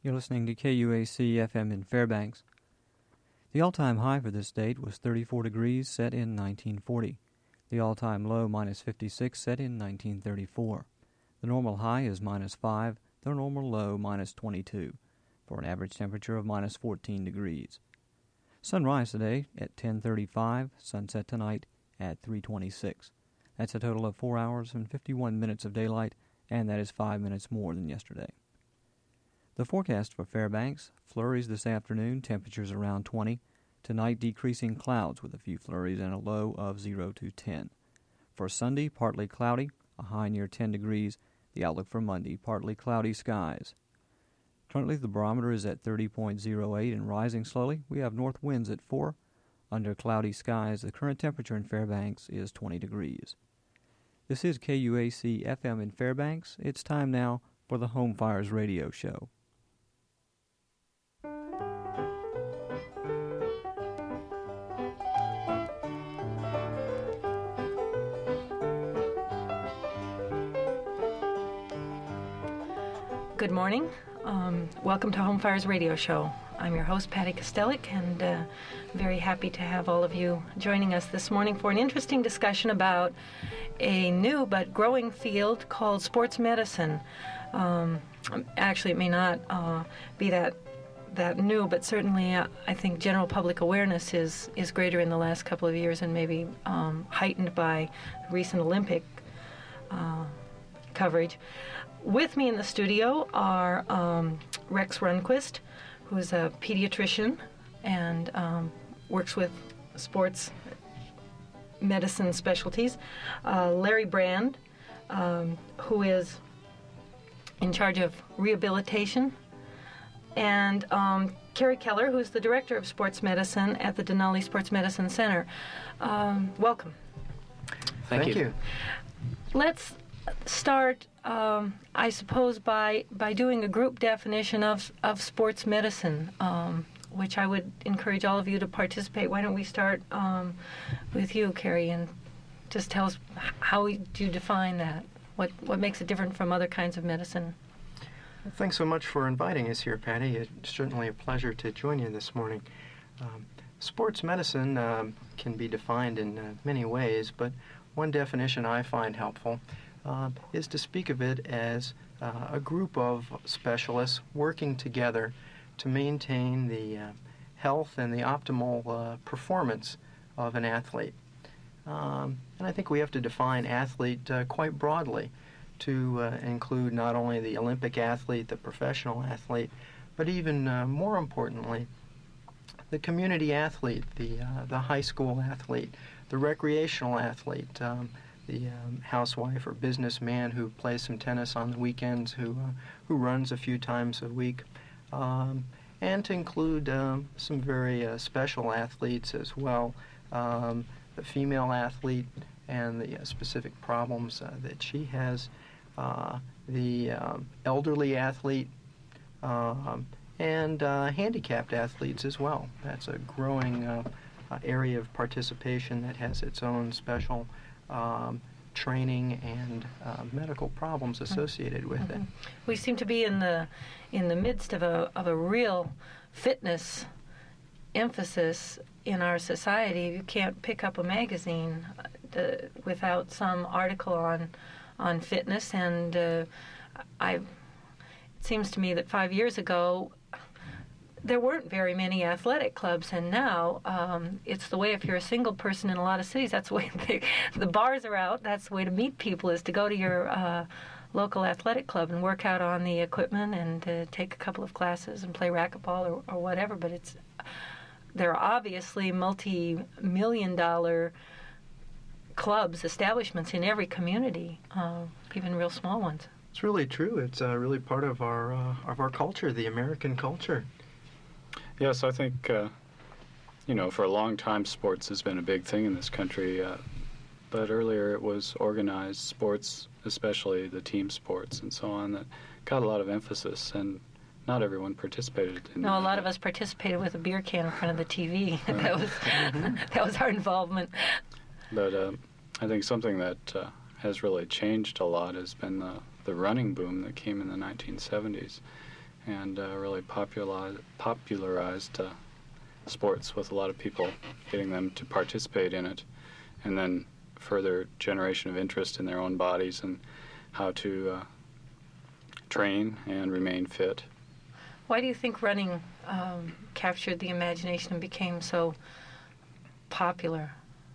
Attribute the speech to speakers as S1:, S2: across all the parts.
S1: You're listening to KUAC FM in Fairbanks. The all-time high for this date was 34 degrees, set in 1940. The all-time low, minus 56, set in 1934. The normal high is minus 5, the normal low, minus 22, for an average temperature of minus 14 degrees. Sunrise today at 10:35, sunset tonight at 3:26. That's a total of 4 hours and 51 minutes of daylight, and that is 5 minutes more than yesterday. The forecast for Fairbanks: flurries this afternoon, temperatures around 20. Tonight, decreasing clouds with a few flurries and a low of 0 to 10. For Sunday, partly cloudy, a high near 10 degrees. The outlook for Monday, partly cloudy skies. Currently, the barometer is at 30.08 and rising slowly. We have north winds at 4. Under cloudy skies, the current temperature in Fairbanks is 20 degrees. This is KUAC FM in Fairbanks. It's time now for the Home Fires Radio Show.
S2: Good morning. Welcome to Home Fires Radio Show. I'm your host, Patty Kostelik, and very happy to have all of you joining us this morning for an interesting discussion about a new but growing field called sports medicine. Actually, it may not be that new, but certainly I think general public awareness is greater in the last couple of years and maybe heightened by recent Olympic coverage. With me in the studio are Rex Rundquist, who is a pediatrician and works with sports medicine specialties. Larry Brand, who is in charge of rehabilitation. And Carrie Keller, who is the director of sports medicine at the Denali Sports Medicine Center. Welcome.
S3: Thank you.
S2: Let's start, I suppose, by doing a group definition of sports medicine, which I would encourage all of you to participate. Why don't we start with you, Carrie, and just tell us how do you define that? What makes it different from other kinds of medicine?
S3: Thanks so much for inviting us here, Patty. It's certainly a pleasure to join you this morning. Sports medicine can be defined in many ways, but one definition I find helpful is to speak of it as a group of specialists working together to maintain the health and the optimal performance of an athlete. And I think we have to define athlete quite broadly to include not only the Olympic athlete, the professional athlete, but even more importantly, the community athlete, the high school athlete, the recreational athlete, the housewife or businessman who plays some tennis on the weekends, who runs a few times a week, and to include some very special athletes as well, the female athlete and the specific problems that she has, the elderly athlete, and handicapped athletes as well. That's a growing area of participation that has its own special training and medical problems associated with it.
S2: We seem to be in the midst of a real fitness emphasis in our society. You can't pick up a magazine without some article on fitness, and it seems to me that 5 years ago there weren't very many athletic clubs, and now it's the way, if you're a single person in a lot of cities, that's the way the bars are out. That's the way to meet people, is to go to your local athletic club and work out on the equipment and take a couple of classes and play racquetball or whatever. But there are obviously multi-million-dollar clubs, establishments in every community, even real small ones.
S3: It's really true. It's really part of our culture, the American culture.
S4: Yes, I think, for a long time sports has been a big thing in this country, but earlier it was organized sports, especially the team sports and so on, that got a lot of emphasis, and not everyone participated in
S2: No, a lot of us participated with a beer can in front of the TV. Right. That was our involvement.
S4: But I think something that has really changed a lot has been the running boom that came in the 1970s. and really popularized sports, with a lot of people getting them to participate in it, and then further generation of interest in their own bodies and how to train and remain fit.
S2: Why do you think running captured the imagination and became so popular?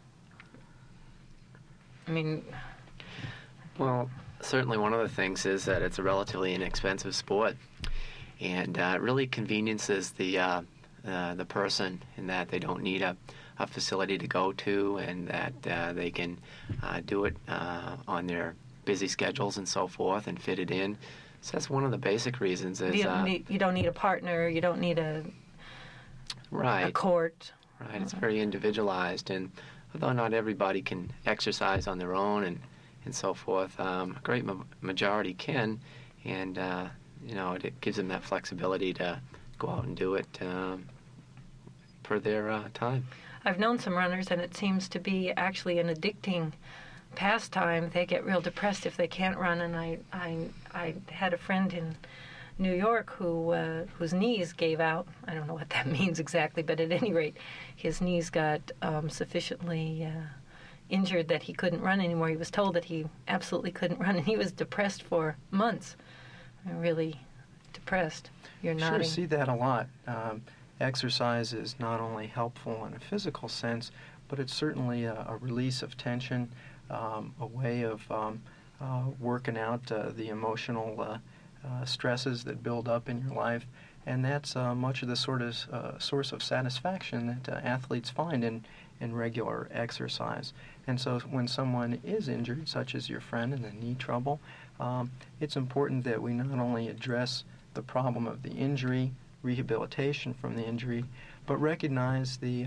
S2: I mean...
S5: Well, certainly one of the things is that it's a relatively inexpensive sport, and it really conveniences the person in that they don't need a facility to go to, and that they can do it on their busy schedules and so forth and fit it in. So that's one of the basic reasons. Is
S2: you don't need a partner, you don't need a court.
S5: Right, it's very individualized, and although not everybody can exercise on their own and so forth, a great majority can, and it gives them that flexibility to go out and do it per their time.
S2: I've known some runners, and it seems to be actually an addicting pastime. They get real depressed if they can't run, and I had a friend in New York whose knees gave out. I don't know what that means exactly, but at any rate, his knees got sufficiently injured that he couldn't run anymore. He was told that he absolutely couldn't run, and he was depressed for months. Really depressed. You're nodding.
S3: Sure, see that a lot. Exercise is not only helpful in a physical sense, but it's certainly a release of tension, a way of working out the emotional stresses that build up in your life, and that's much of the source of satisfaction that athletes find in regular exercise. And so when someone is injured, such as your friend in the knee trouble, it's important that we not only address the problem of the injury, rehabilitation from the injury, but recognize the,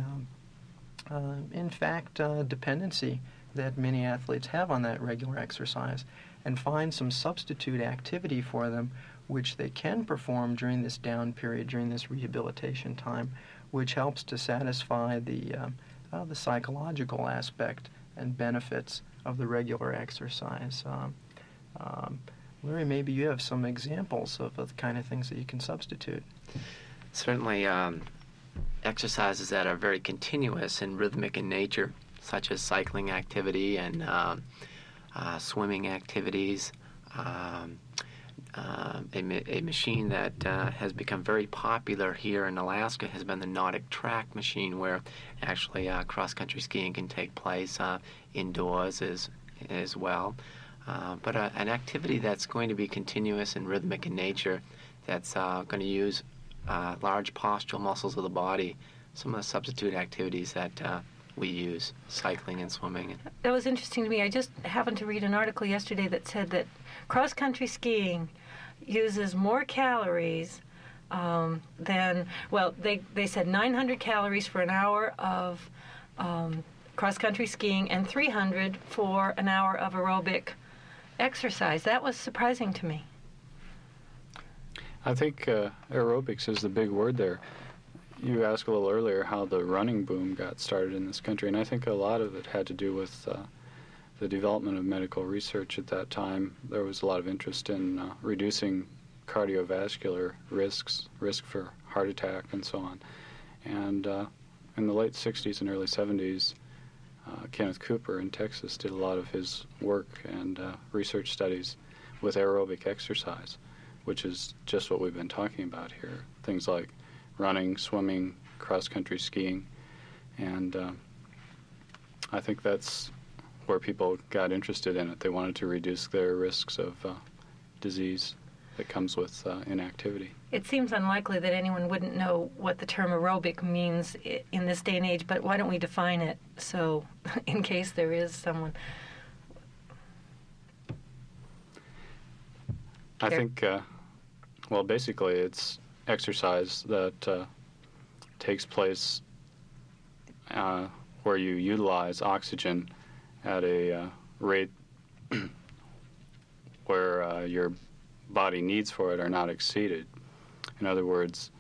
S3: dependency that many athletes have on that regular exercise, and find some substitute activity for them which they can perform during this down period, during this rehabilitation time, which helps to satisfy the psychological aspect and benefits of the regular exercise. Larry, maybe you have some examples of the kind of things that you can substitute.
S5: Certainly exercises that are very continuous and rhythmic in nature, such as cycling activity and swimming activities. A machine that has become very popular here in Alaska has been the Nordic Track machine, where actually cross-country skiing can take place indoors as well. But an activity that's going to be continuous and rhythmic in nature, that's going to use large postural muscles of the body, some of the substitute activities that we use, cycling and swimming.
S2: That was interesting to me. I just happened to read an article yesterday that said that cross-country skiing uses more calories than, well, they said 900 calories for an hour of cross-country skiing and 300 for an hour of aerobic exercise. That was surprising to me.
S4: I think aerobics is the big word there. You asked a little earlier how the running boom got started in this country, and I think a lot of it had to do with the development of medical research at that time. There was a lot of interest in reducing cardiovascular risk for heart attack and so on. And in the late 60s and early 70s, Kenneth Cooper in Texas did a lot of his work and research studies with aerobic exercise, which is just what we've been talking about here. Things like running, swimming, cross-country skiing. And I think that's where people got interested in it. They wanted to reduce their risks of disease that comes with inactivity.
S2: It seems unlikely that anyone wouldn't know what the term aerobic means in this day and age, but why don't we define it so in case there is someone...
S4: I think, well, basically it's exercise that takes place where you utilize oxygen at a rate where your body needs for it are not exceeded. In other words,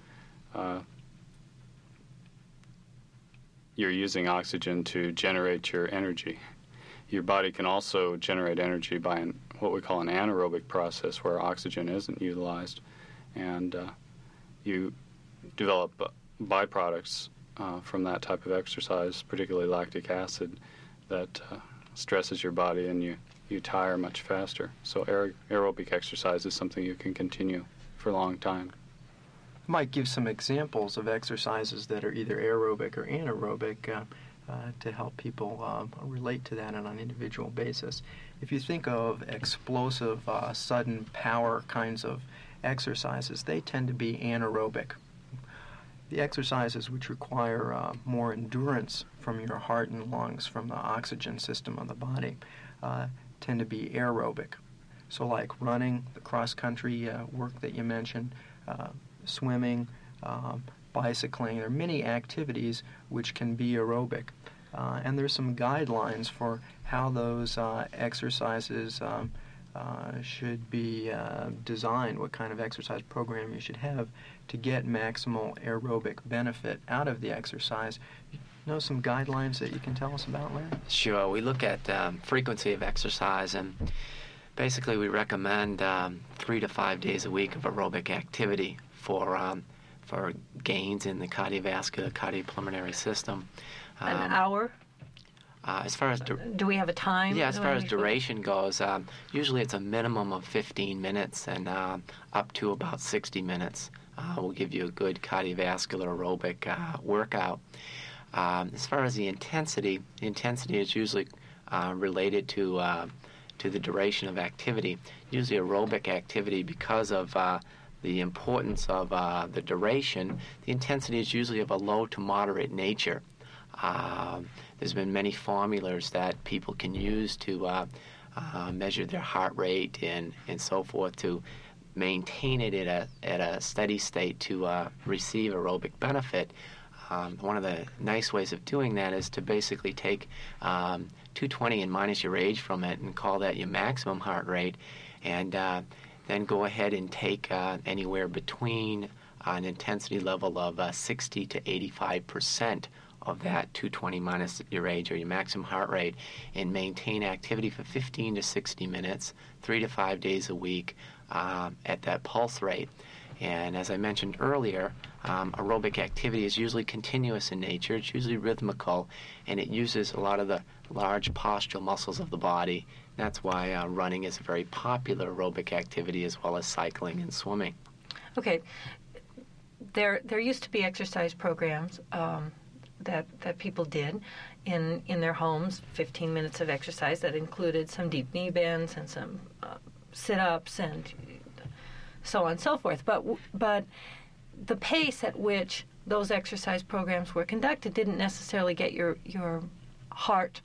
S4: you're using oxygen to generate your energy. Your body can also generate energy by what we call an anaerobic process, where oxygen isn't utilized, and you develop byproducts from that type of exercise, particularly lactic acid, that stresses your body and you tire much faster. So aerobic exercise is something you can continue for a long time.
S3: I might give some examples of exercises that are either aerobic or anaerobic to help people relate to that on an individual basis. If you think of explosive, sudden power kinds of exercises, they tend to be anaerobic. The exercises which require more endurance from your heart and lungs, from the oxygen system of the body, tend to be aerobic. So like running, the cross-country work that you mentioned, swimming, bicycling. There are many activities which can be aerobic. And there's some guidelines for how those exercises should be designed, what kind of exercise program you should have to get maximal aerobic benefit out of the exercise. You know some guidelines that you can tell us about, Larry?
S5: Sure. We look at frequency of exercise, and basically we recommend 3 to 5 days a week of aerobic activity for gains in the cardiovascular, cardiopulmonary system.
S2: An hour?
S5: As far as
S2: do we have a time?
S5: Yeah, as far as duration goes, usually it's a minimum of 15 minutes and up to about 60 minutes. Will give you a good cardiovascular aerobic workout. As far as the intensity is usually related to the duration of activity. Usually aerobic activity, because of the importance of the duration, the intensity is usually of a low to moderate nature. There's been many formulas that people can use to measure their heart rate and so forth to maintain it at a steady state to receive aerobic benefit. One of the nice ways of doing that is to basically take 220 and minus your age from it and call that your maximum heart rate, and then go ahead and take anywhere between an intensity level of 60 to 85% of that 220 minus your age or your maximum heart rate, and maintain activity for 15 to 60 minutes, 3 to 5 days a week at that pulse rate. And as I mentioned earlier, aerobic activity is usually continuous in nature. It's usually rhythmical, and it uses a lot of the large postural muscles of the body. That's why running is a very popular aerobic activity, as well as cycling and swimming.
S2: Okay. There used to be exercise programs that people did in their homes, 15 minutes of exercise that included some deep knee bends and some sit-ups and so on and so forth. But the pace at which those exercise programs were conducted didn't necessarily get your heart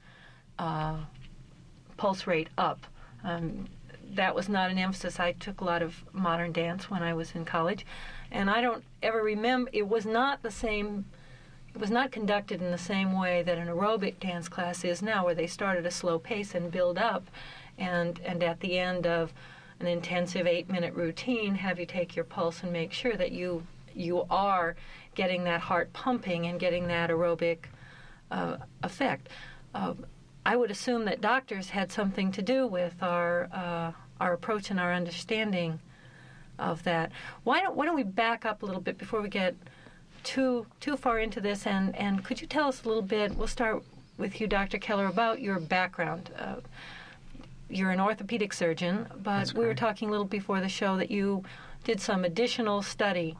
S2: pulse rate up. That was not an emphasis. I took a lot of modern dance when I was in college, and I don't ever remember, it was not the same. It was not conducted in the same way that an aerobic dance class is now, where they start at a slow pace and build up, and at the end of an intensive 8-minute routine, have you take your pulse and make sure that you are getting that heart pumping and getting that aerobic effect. I would assume that doctors had something to do with our approach and our understanding of that. Why don't we back up a little bit before we get too far into this, and could you tell us a little bit, we'll start with you, Dr. Keller, about your background. You're an orthopedic surgeon, but we were talking a little before the show that you did some additional study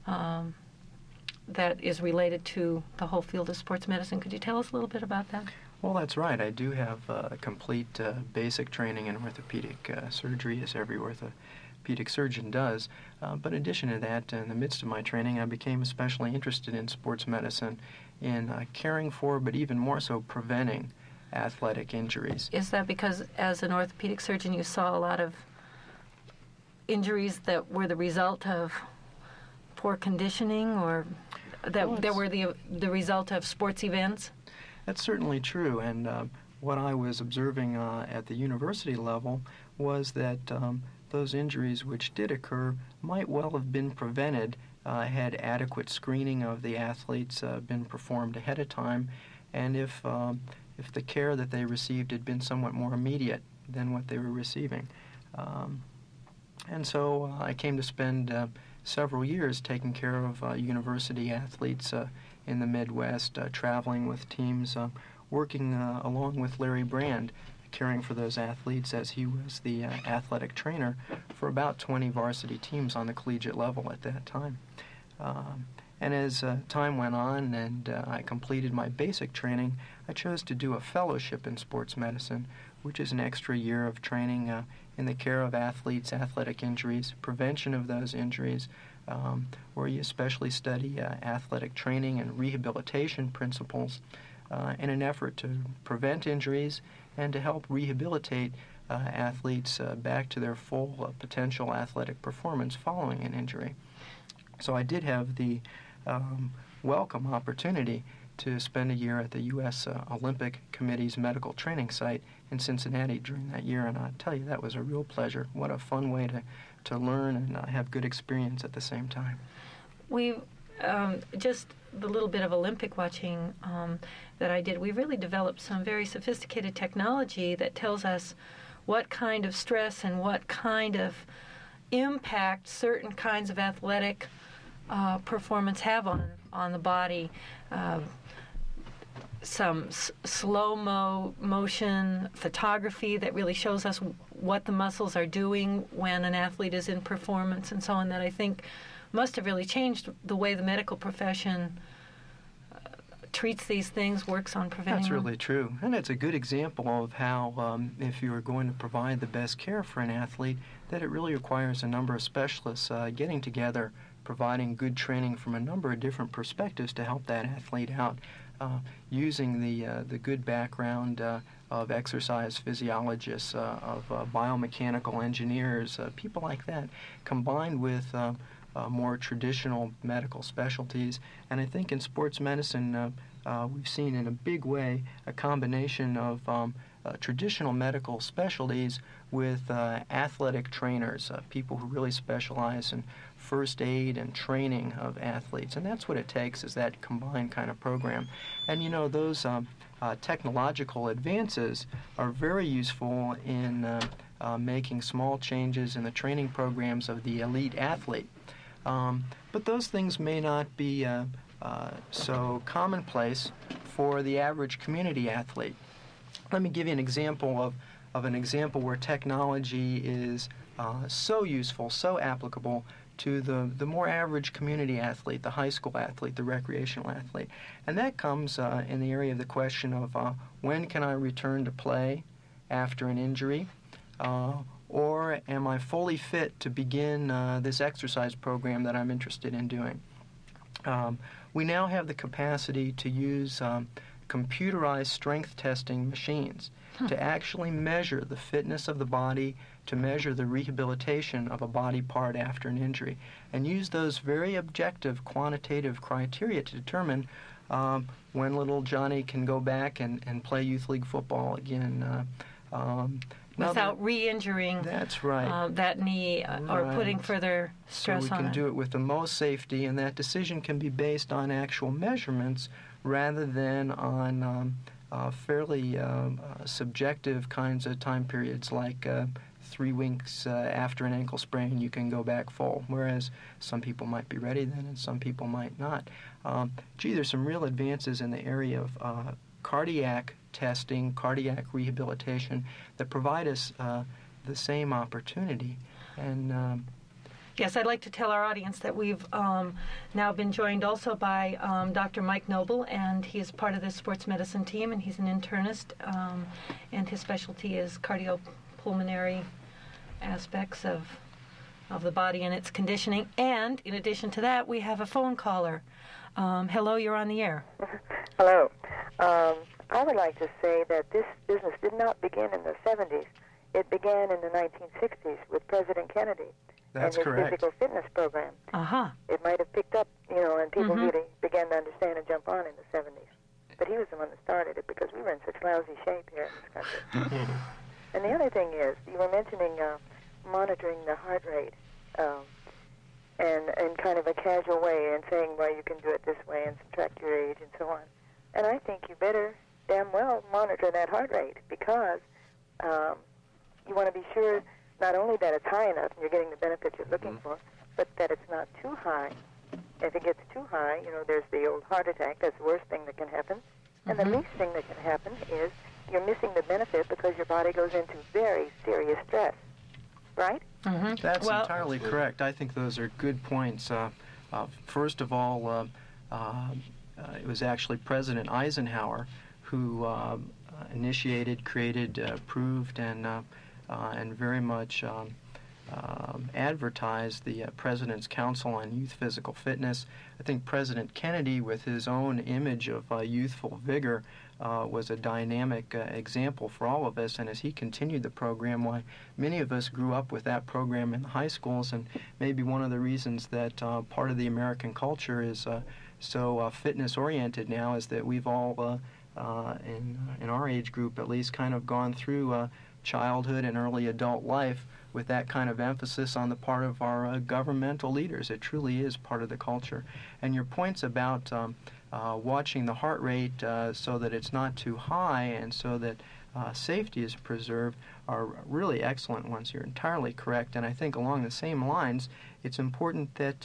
S2: that is related to the whole field of sports medicine. Could you tell us a little bit about that?
S3: Well, that's right. I do have complete basic training in orthopedic surgery, as every orthopedic surgeon does. But in addition to that, in the midst of my training, I became especially interested in sports medicine, in caring for, but even more so, preventing athletic injuries.
S2: Is that because, as an orthopedic surgeon, you saw a lot of injuries that were the result of poor conditioning, or that were the result of sports events?
S3: That's certainly true, and what I was observing at the university level was that those injuries which did occur might well have been prevented had adequate screening of the athletes been performed ahead of time, and if the care that they received had been somewhat more immediate than what they were receiving. And so I came to spend several years taking care of university athletes in the Midwest, traveling with teams, working along with Larry Brand, caring for those athletes as he was the athletic trainer for about 20 varsity teams on the collegiate level at that time. And as time went on and I completed my basic training, I chose to do a fellowship in sports medicine, which is an extra year of training in the care of athletes, athletic injuries, prevention of those injuries, where you especially study athletic training and rehabilitation principles in an effort to prevent injuries and to help rehabilitate athletes back to their full potential athletic performance following an injury. So I did have the welcome opportunity to spend a year at the U.S. Olympic Committee's medical training site in Cincinnati during that year, and I'll tell you, that was a real pleasure. What a fun way to learn and have good experience at the same time.
S2: We just the little bit of Olympic watching that I did, we really developed some very sophisticated technology that tells us what kind of stress and what kind of impact certain kinds of athletic performance have on the body. Some slow motion photography that really shows us what the muscles are doing when an athlete is in performance and so on, that I think must have really changed the way the medical profession treats these things, works on preventing them.
S3: That's really true. And it's a good example of how if you are going to provide the best care for an athlete, that it really requires a number of specialists getting together, providing good training from a number of different perspectives to help that athlete out, using the good background of exercise physiologists, of biomechanical engineers, people like that, combined with more traditional medical specialties. And I think in sports medicine, we've seen in a big way a combination of traditional medical specialties with athletic trainers, people who really specialize in first aid and training of athletes. And that's what it takes, is that combined kind of program. And, you know, those technological advances are very useful in making small changes in the training programs of the elite athlete. But those things may not be so commonplace for the average community athlete. Let me give you an example of an example where technology is so useful, so applicable to the more average community athlete, the high school athlete, the recreational athlete. And that comes in the area of the question of when can I return to play after an injury? Or am I fully fit to begin this exercise program that I'm interested in doing? We now have the capacity to use computerized strength testing machines to actually measure the fitness of the body, to measure the rehabilitation of a body part after an injury, and use those very objective quantitative criteria to determine when little Johnny can go back and play youth league football again.
S2: Without re-injuring
S3: that's right.
S2: That knee or putting further stress on it.
S3: So we can do it with the most safety, and that decision can be based on actual measurements rather than on fairly subjective kinds of time periods, like 3 weeks after an ankle sprain you can go back full, whereas some people might be ready then and some people might not. There's some real advances in the area of cardiac testing, cardiac rehabilitation that provide us the same opportunity. And
S2: yes, I'd like to tell our audience that we've now been joined also by Dr. Mike Noble, and he is part of the sports medicine team, and he's an internist, and his specialty is cardiopulmonary aspects of the body and its conditioning. And in addition to that, we have a phone caller. Hello, you're on the air.
S6: Hello. I would like to say that this business did not begin in the 70s. It began in the 1960s with President Kennedy.
S3: That's
S6: and his
S3: correct.
S6: physical fitness program. It might have picked up, and people really began to understand and jump on in the 70s. But he was the one that started it because we were in such lousy shape here in this country. And the other thing is, you were mentioning monitoring the heart rate and in kind of a casual way and saying, well, you can do it this way and subtract your age and so on. And I think you better damn well monitor that heart rate because you want to be sure not only that it's high enough and you're getting the benefits you're looking for, but that it's not too high. If it gets too high, there's the old heart attack. That's the worst thing that can happen. And the least thing that can happen is you're missing the benefit because your body goes into very serious stress. Right?
S2: Mm-hmm.
S3: That's entirely correct. I think those are good points. First of all, it was actually President Eisenhower who initiated, created, approved, and very much advertised the President's Council on Youth Physical Fitness. I think President Kennedy, with his own image of youthful vigor, was a dynamic example for all of us, and as he continued the program, why many of us grew up with that program in the high schools, and maybe one of the reasons that part of the American culture is so fitness-oriented now is that we've all, in our age group at least, kind of gone through childhood and early adult life with that kind of emphasis on the part of our governmental leaders. It truly is part of the culture. And your points about watching the heart rate so that it's not too high and so that safety is preserved are really excellent ones. You're entirely correct. And I think along the same lines, it's important that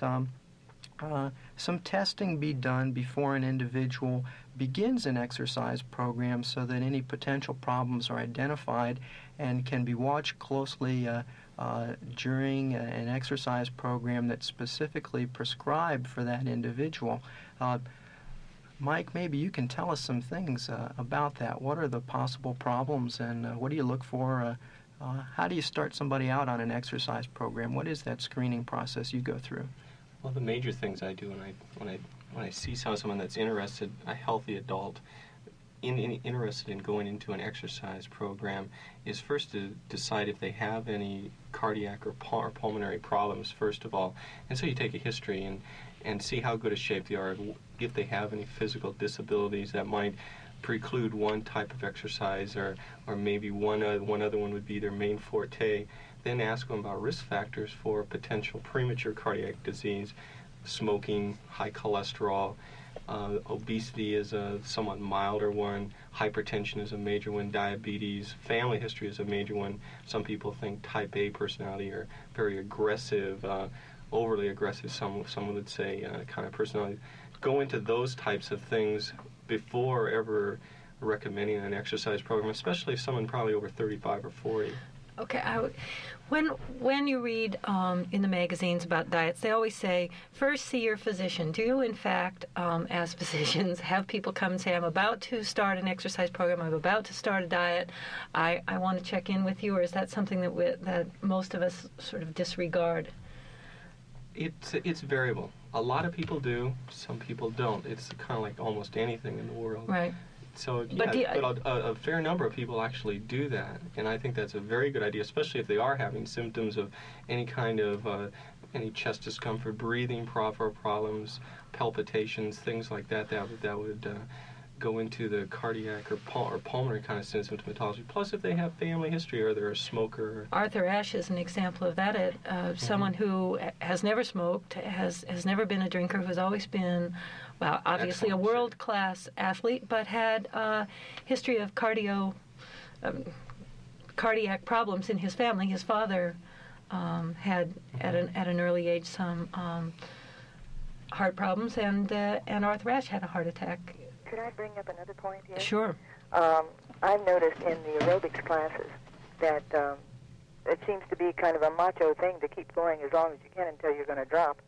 S3: some testing be done before an individual begins an exercise program so that any potential problems are identified and can be watched closely during an exercise program that's specifically prescribed for that individual. Mike, maybe you can tell us some things about that. What are the possible problems, and what do you look for? How do you start somebody out on an exercise program? What is that screening process you go through?
S7: Well, the major things I do when I see someone that's interested, a healthy adult, interested in going into an exercise program, is first to decide if they have any cardiac or pulmonary problems, first of all. And so you take a history and see how good a shape they are, if they have any physical disabilities that might preclude one type of exercise, or maybe one other one would be their main forte. Then ask them about risk factors for potential premature cardiac disease, smoking, high cholesterol. Obesity is a somewhat milder one. Hypertension is a major one. Diabetes. Family history is a major one. Some people think type A personality or very aggressive, overly aggressive, someone would say, kind of personality. Go into those types of things before ever recommending an exercise program, especially if someone probably over 35 or 40.
S2: Okay, when you read in the magazines about diets, they always say, first see your physician. Do you, in fact, as physicians, have people come and say, I'm about to start an exercise program, I'm about to start a diet, I want to check in with you, or is that something that most of us sort of disregard?
S7: It's variable. A lot of people do, some people don't. It's kind of like almost anything in the world.
S2: Right.
S7: So, but a fair number of people actually do that, and I think that's a very good idea, especially if they are having symptoms of any kind of any chest discomfort, breathing problems, palpitations, things like that. That would go into the cardiac or pulmonary kind of symptomatology. Plus, if they have family history or they're a smoker.
S2: Arthur Ashe is an example of that. Someone who has never smoked, has never been a drinker, who's always been, well, obviously a world-class athlete, but had a history of cardiac problems in his family. His father had, at an early age, some heart problems, and Arthur Ashe had a heart attack.
S6: Could I bring up another point here?
S2: Sure.
S6: I've noticed in the aerobics classes that it seems to be kind of a macho thing to keep going as long as you can until you're going to drop.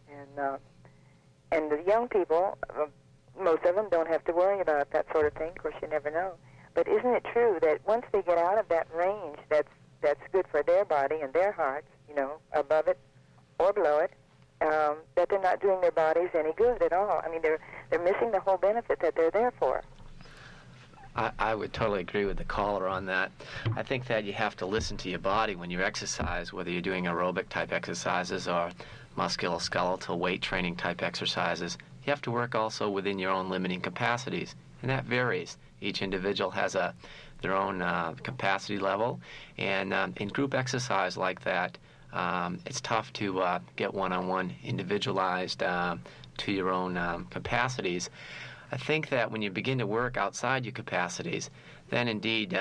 S6: And the young people, most of them don't have to worry about that sort of thing. Of course, you never know. But isn't it true that once they get out of that range that's good for their body and their hearts, above it or below it, that they're not doing their bodies any good at all? I mean, they're missing the whole benefit that they're there for.
S5: I would totally agree with the caller on that. I think that you have to listen to your body when you exercise, whether you're doing aerobic type exercises or musculoskeletal weight training type exercises. You have to work also within your own limiting capacities, and that varies. Each individual has their own capacity level, and in group exercise like that, it's tough to get one-on-one individualized to your own capacities. I think that when you begin to work outside your capacities, then indeed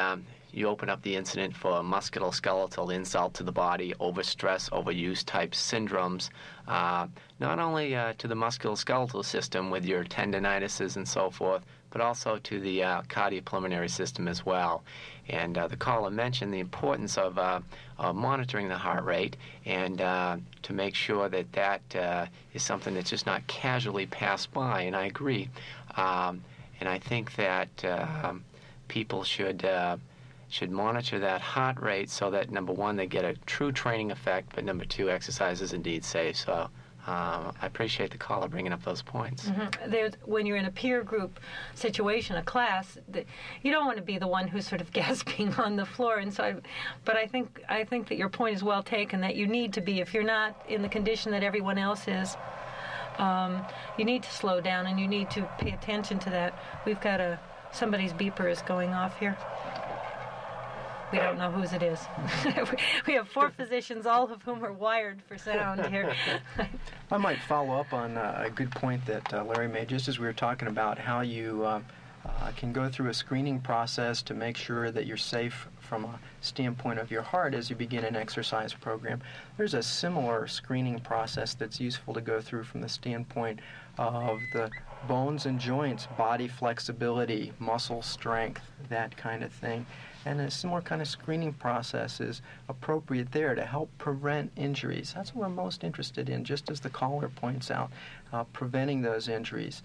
S5: you open up the incident for musculoskeletal insult to the body, overstress, overuse type syndromes, not only to the musculoskeletal system with your tendinitises and so forth, but also to the cardiopulmonary system as well. And the caller mentioned the importance of monitoring the heart rate and to make sure that that is something that's just not casually passed by, and I agree. And I think that people should monitor that heart rate so that, number one, they get a true training effect, but number two, exercise is indeed safe. So I appreciate the caller bringing up those points.
S2: Mm-hmm. When you're in a peer group situation, a class, you don't want to be the one who's sort of gasping on the floor. And so, but I think that your point is well taken. That you need to be, if you're not in the condition that everyone else is, you need to slow down and you need to pay attention to that. We've got somebody's beeper is going off here. We don't know whose it is. We have 4 physicians, all of whom are wired for sound here.
S3: I might follow up on a good point that Larry made, just as we were talking about how you can go through a screening process to make sure that you're safe from a standpoint of your heart as you begin an exercise program. There's a similar screening process that's useful to go through from the standpoint of the bones and joints, body flexibility, muscle strength, that kind of thing. And a similar kind of screening process is appropriate there to help prevent injuries. That's what we're most interested in, just as the caller points out, preventing those injuries.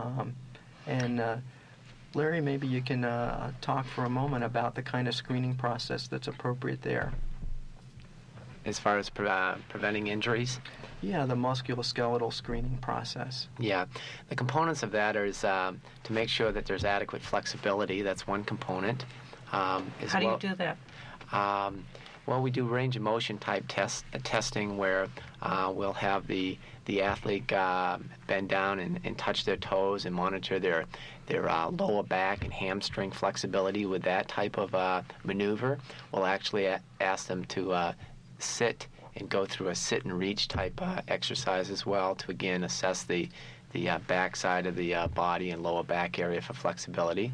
S3: Larry, maybe you can talk for a moment about the kind of screening process that's appropriate there.
S5: As far as preventing injuries?
S3: Yeah, the musculoskeletal screening process.
S5: Yeah, the components of that is to make sure that there's adequate flexibility. That's one component.
S2: How do you do that?
S5: Well, we do range of motion type testing where we'll have the athlete bend down and touch their toes and monitor their lower back and hamstring flexibility with that type of maneuver. We'll actually ask them to sit and go through a sit and reach type exercise as well to again assess the back side of the body and lower back area for flexibility.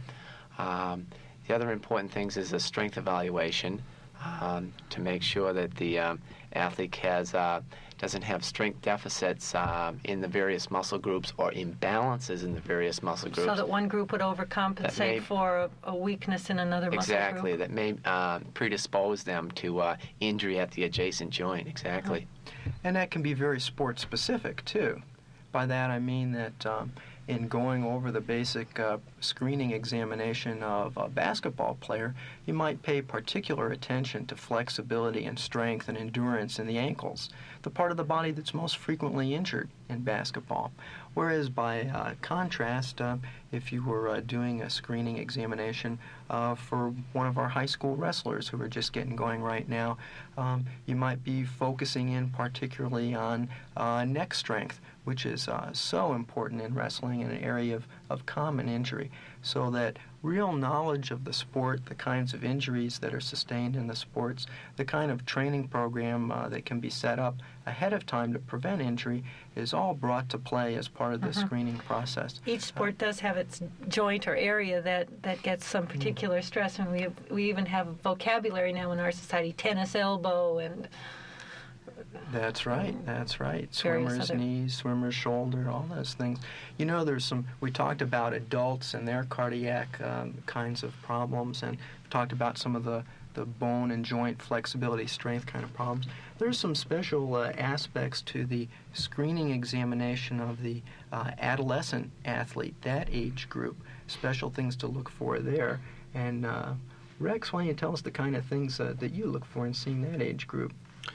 S5: The other important things is a strength evaluation to make sure that the athlete doesn't have strength deficits in the various muscle groups or imbalances in the various muscle groups.
S2: So that one group would overcompensate for a weakness in another muscle group?
S5: Exactly, that may predispose them to injury at the adjacent joint, exactly.
S3: And that can be very sport-specific, too. By that I mean that in going over the basic screening examination of a basketball player, you might pay particular attention to flexibility and strength and endurance in the ankles, the part of the body that's most frequently injured in basketball. Whereas by contrast, if you were doing a screening examination for one of our high school wrestlers who are just getting going right now, you might be focusing in particularly on neck strength, which is so important in wrestling, in an area of common injury, so that real knowledge of the sport, the kinds of injuries that are sustained in the sports, the kind of training program that can be set up ahead of time to prevent injury is all brought to play as part of the screening process.
S2: Each sport does have its joint or area that gets some particular stress, and we even have vocabulary now in our society, tennis elbow and...
S3: That's right. Swimmer's knees, swimmer's shoulder, all those things. You know, we talked about adults and their cardiac kinds of problems, and talked about some of the bone and joint flexibility, strength kind of problems. There's some special aspects to the screening examination of the adolescent athlete, that age group, special things to look for there. And Rex, why don't you tell us the kind of things that you look for in seeing that age group?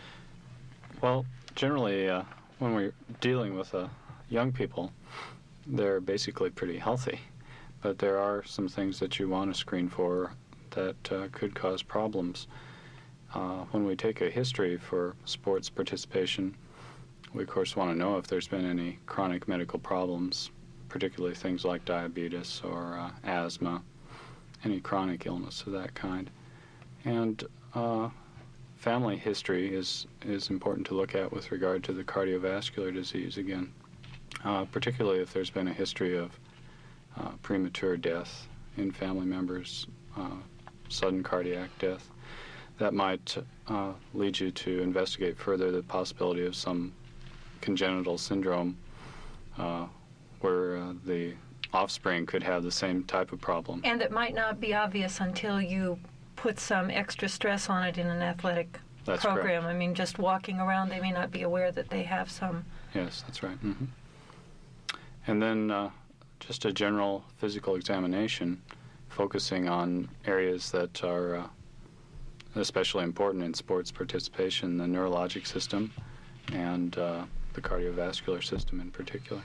S4: Well, generally, when we're dealing with young people, they're basically pretty healthy. But there are some things that you want to screen for that could cause problems. When we take a history for sports participation, we, of course, want to know if there's been any chronic medical problems, particularly things like diabetes or asthma, any chronic illness of that kind. And family history is important to look at with regard to the cardiovascular disease again, particularly if there's been a history of premature death in family members sudden cardiac death, that might lead you to investigate further the possibility of some congenital syndrome where the offspring could have the same type of problem.
S2: And it might not be obvious until you put some extra stress on it in an athletic
S4: That's
S2: program.
S4: correct.
S2: I mean, just walking around, they may not be aware that they have some.
S4: Yes, that's right. Mm-hmm. And then just a general physical examination, focusing on areas that are especially important in sports participation, the neurologic system and the cardiovascular system in particular.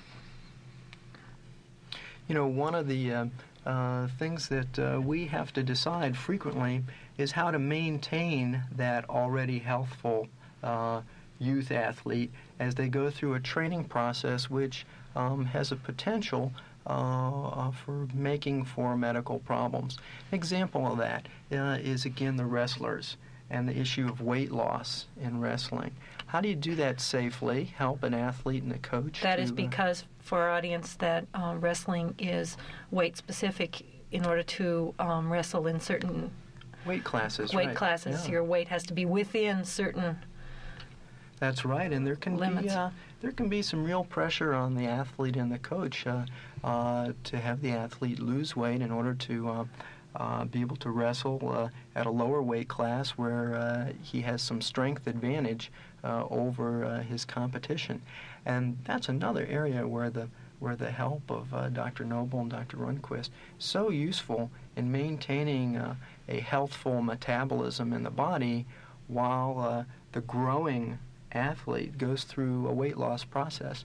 S3: You know, one of the things that we have to decide frequently is how to maintain that already healthful youth athlete as they go through a training process which has a potential for making for medical problems. An example of that is, again, the wrestlers and the issue of weight loss in wrestling. How do you do that safely, help an athlete and a coach?
S2: That is because, for our audience, that wrestling is weight-specific in order to wrestle in certain
S3: weight classes.
S2: Weight
S3: right.
S2: classes.
S3: Yeah.
S2: Your weight has to be within certain
S3: That's right, and there can be some real pressure on the athlete and the coach to have the athlete lose weight in order to be able to wrestle at a lower weight class where he has some strength advantage over his competition, and that's another area where the help of Dr. Noble and Dr. Rundquist is so useful in maintaining a healthful metabolism in the body while the growing athlete goes through a weight loss process.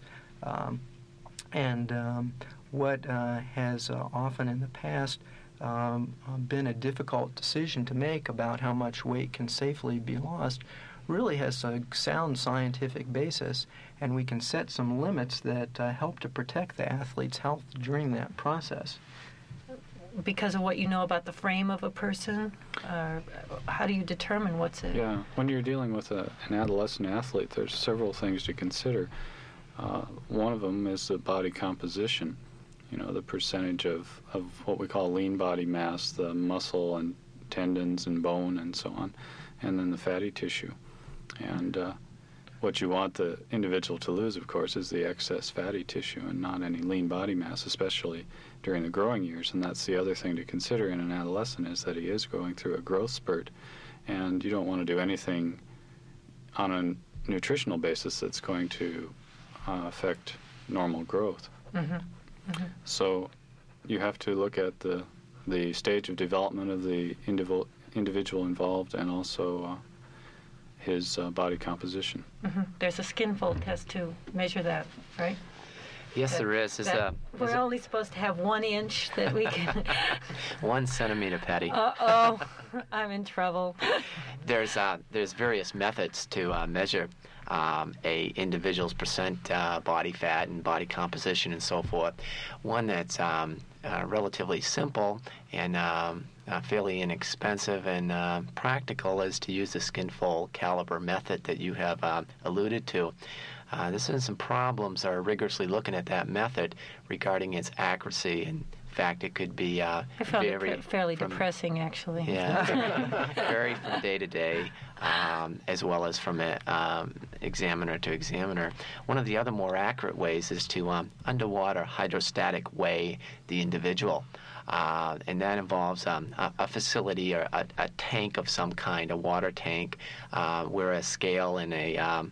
S3: What has often in the past been a difficult decision to make about how much weight can safely be lost really has a sound scientific basis, and we can set some limits that help to protect the athlete's health during that process.
S2: because of what you know about the frame of a person? How do you determine what's it?
S4: Yeah, when you're dealing with an adolescent athlete, there's several things to consider. One of them is the body composition, you know, the percentage of what we call lean body mass, the muscle and tendons and bone and so on, and then the fatty tissue. And what you want the individual to lose, of course, is the excess fatty tissue and not any lean body mass, especially during the growing years. And that's the other thing to consider in an adolescent, is that he is going through a growth spurt, and you don't want to do anything on a nutritional basis that's going to affect normal growth.
S2: Mm-hmm. Mm-hmm.
S4: So you have to look at the stage of development of the individual involved, and also his body composition.
S2: Mm-hmm. There's a skin fold test to measure that, right?
S5: Yes, there is.
S2: We're only supposed to have 1 inch that we can...
S5: 1 centimeter, Patty.
S2: Uh-oh, I'm in trouble.
S5: There's various methods to measure a individual's percent body fat and body composition and so forth. One that's relatively simple and fairly inexpensive and practical is to use the skin fold caliber method that you have alluded to. There's been some problems that are rigorously looking at that method regarding its accuracy. In fact, it could be
S2: I found it fairly depressing, actually.
S5: Yeah, vary from day to day, as well as from examiner to examiner. One of the other more accurate ways is to underwater hydrostatic weigh the individual. And that involves a facility or a tank of some kind, a water tank, where a scale and a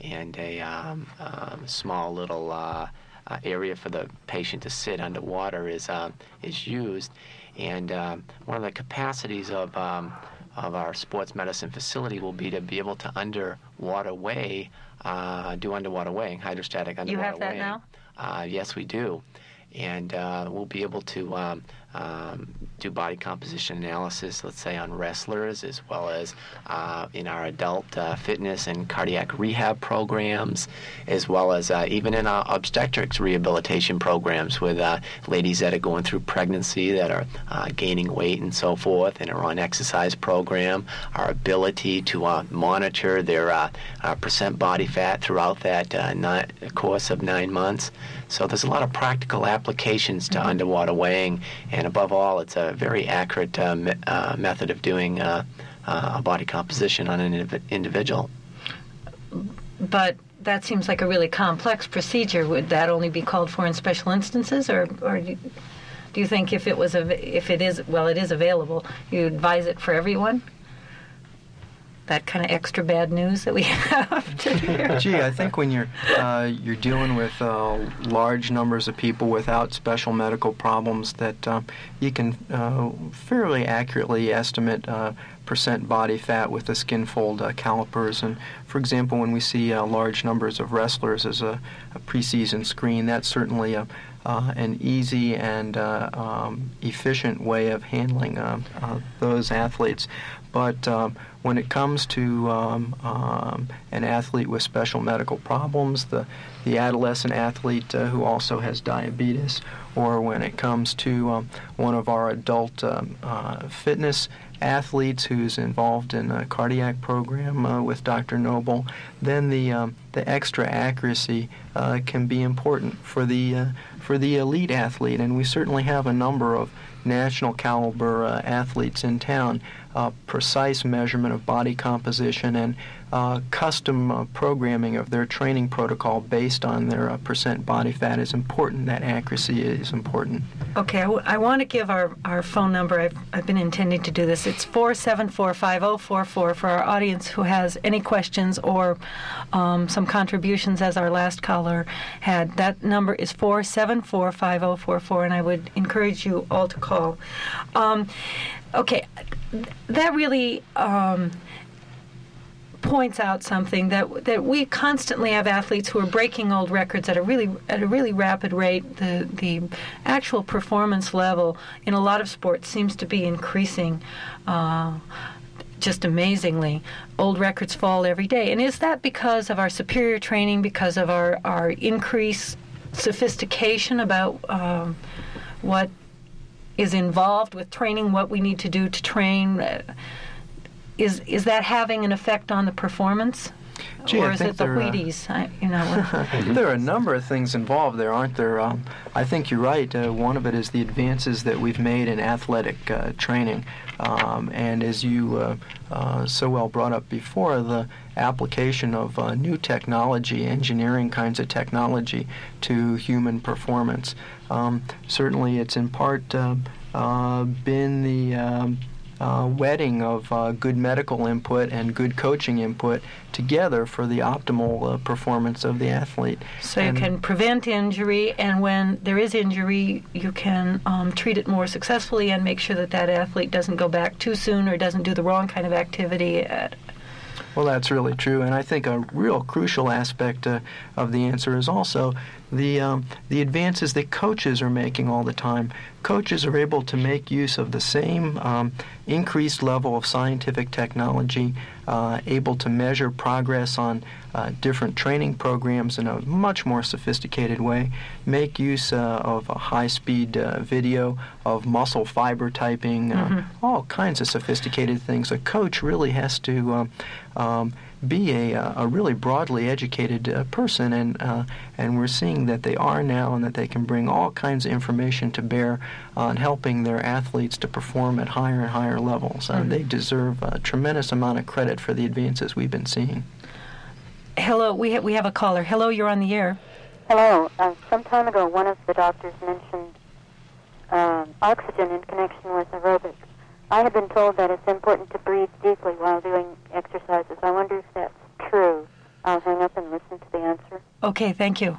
S5: small little area for the patient to sit underwater is used. And one of the capacities of our sports medicine facility will be to be able to underwater weigh, do underwater weighing, hydrostatic underwater weighing.
S2: You have that
S5: now? Yes, we do. And we'll be able to do body composition analysis, let's say, on wrestlers, as well as in our adult fitness and cardiac rehab programs, as well as even in our obstetrics rehabilitation programs with ladies that are going through pregnancy, that are gaining weight and so forth, and are on exercise program. Our ability to monitor their percent body fat throughout that course of 9 months. So there's a lot of practical applications to underwater weighing, and and above all, it's a very accurate method of doing body composition on an individual.
S2: But that seems like a really complex procedure. Would that only be called for in special instances, or do you think if it is available, you advise it for everyone? That kind of extra bad news that we have to hear.
S3: Gee, I think when you're dealing with large numbers of people without special medical problems, that you can fairly accurately estimate percent body fat with the skin fold calipers. And for example, when we see large numbers of wrestlers as a preseason screen, that's certainly an easy and efficient way of handling those athletes. But when it comes to an athlete with special medical problems, the adolescent athlete who also has diabetes, or when it comes to one of our adult fitness athletes who's involved in a cardiac program with Dr. Noble, then the extra accuracy can be important for the elite athlete, and we certainly have a number of national caliber athletes in town. Precise measurement of body composition and custom programming of their training protocol based on their percent body fat is important. That accuracy is important.
S2: Okay, I want to give our phone number. I've been intending to do this. It's 474-5044 for our audience who has any questions or some contributions, as our last caller had. That number is 474-5044, and I would encourage you all to call. Okay, that really points out something that we constantly have athletes who are breaking old records at a really rapid rate. The actual performance level in a lot of sports seems to be increasing just amazingly. Old records fall every day. And is that because of our superior training, because of our increased sophistication about what is involved with training, what we need to do to train? Is that having an effect on the performance?
S3: Gee,
S2: or is it the Wheaties?
S3: There are a number of things involved there, aren't there? I think you're right. One of it is the advances that we've made in athletic training. And as you so well brought up before, the application of new technology, engineering kinds of technology to human performance. Certainly it's in part been the wedding of good medical input and good coaching input together for the optimal performance of the athlete.
S2: So you can prevent injury, and when there is injury, you can treat it more successfully and make sure that athlete doesn't go back too soon or doesn't do the wrong kind of activity.
S3: Well, that's really true, and I think a real crucial aspect of the answer is also the advances that coaches are making all the time. Coaches are able to make use of the same increased level of scientific technology, able to measure progress on different training programs in a much more sophisticated way, make use of a high-speed video, of muscle fiber typing, all kinds of sophisticated things. A coach really has to be a really broadly educated person, and we're seeing that they are now, and that they can bring all kinds of information to bear on helping their athletes to perform at higher and higher levels. They deserve a tremendous amount of credit for the advances we've been seeing.
S2: Hello, we have a caller. Hello, you're on the air.
S8: Hello. Some time ago, one of the doctors mentioned oxygen in connection with aerobics. I have been told that it's important to breathe deeply while doing exercises. I wonder if that's true. I'll hang up and listen to the answer.
S2: Okay, thank you.